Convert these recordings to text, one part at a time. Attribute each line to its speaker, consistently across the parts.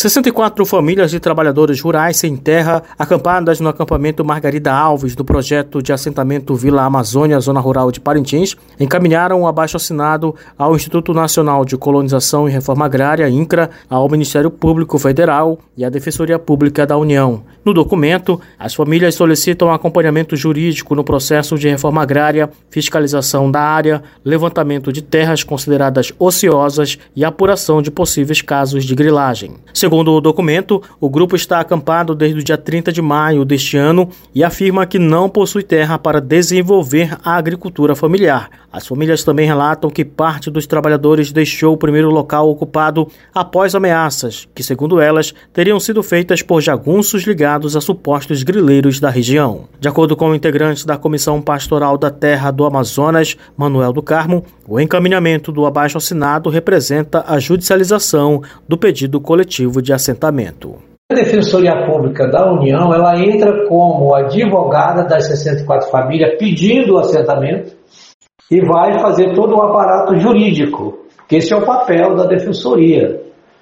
Speaker 1: 64 famílias de trabalhadores rurais sem terra, acampadas no acampamento Margarida Alves, do projeto de assentamento Vila Amazônia, Zona Rural de Parintins, encaminharam um abaixo-assinado ao Instituto Nacional de Colonização e Reforma Agrária, INCRA, ao Ministério Público Federal e à Defensoria Pública da União. No documento, as famílias solicitam acompanhamento jurídico no processo de reforma agrária, fiscalização da área, levantamento de terras consideradas ociosas e apuração de possíveis casos de grilagem. Segundo o documento, o grupo está acampado desde o dia 30 de maio deste ano e afirma que não possui terra para desenvolver a agricultura familiar. As famílias também relatam que parte dos trabalhadores deixou o primeiro local ocupado após ameaças, que, segundo elas, teriam sido feitas por jagunços ligados a supostos grileiros da região. De acordo com o integrante da Comissão Pastoral da Terra do Amazonas, Manuel do Carmo, o encaminhamento do abaixo-assinado representa a judicialização do pedido coletivo de assentamento.
Speaker 2: A Defensoria Pública da União, ela entra como advogada das 64 famílias pedindo o assentamento e vai fazer todo o aparato jurídico, que esse é o papel da Defensoria.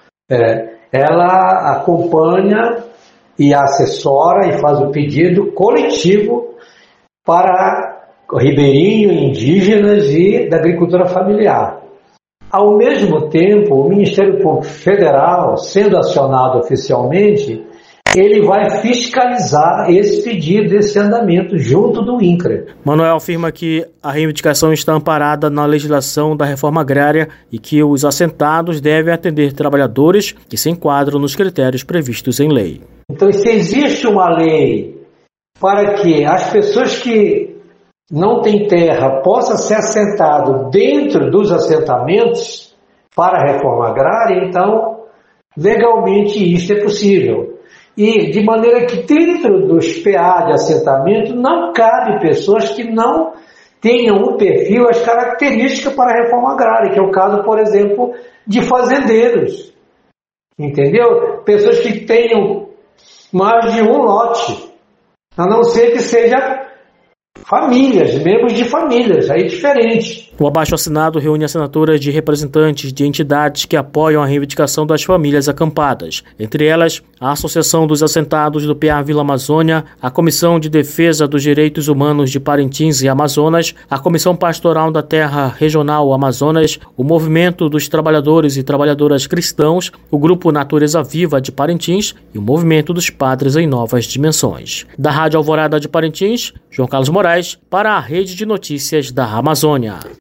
Speaker 2: Ela acompanha e assessora e faz o pedido coletivo para ribeirinho, indígenas e da agricultura familiar. Ao mesmo tempo, o Ministério Público Federal, sendo acionado oficialmente, ele vai fiscalizar esse pedido, esse andamento, junto do INCRA.
Speaker 1: Manuel afirma que a reivindicação está amparada na legislação da reforma agrária e que os assentados devem atender trabalhadores que se enquadram nos critérios previstos em lei.
Speaker 2: Então, se existe uma lei para que as pessoas que não têm terra possam ser assentadas dentro dos assentamentos para a reforma agrária, então, legalmente isso é possível. E de maneira que dentro dos PA de assentamento não cabe pessoas que não tenham o perfil, as características para a reforma agrária, que é o caso, por exemplo, de fazendeiros. Entendeu? Pessoas que tenham mais de um lote, a não ser que seja famílias, membros de famílias, aí diferente.
Speaker 1: O abaixo-assinado reúne assinaturas de representantes de entidades que apoiam a reivindicação das famílias acampadas. Entre elas, a Associação dos Assentados do PA Vila Amazônia, a Comissão de Defesa dos Direitos Humanos de Parintins e Amazonas, a Comissão Pastoral da Terra Regional Amazonas, o Movimento dos Trabalhadores e Trabalhadoras Cristãos, o Grupo Natureza Viva de Parintins e o Movimento dos Padres em Novas Dimensões. Da Rádio Alvorada de Parintins, João Carlos Moraes, para a Rede de Notícias da Amazônia.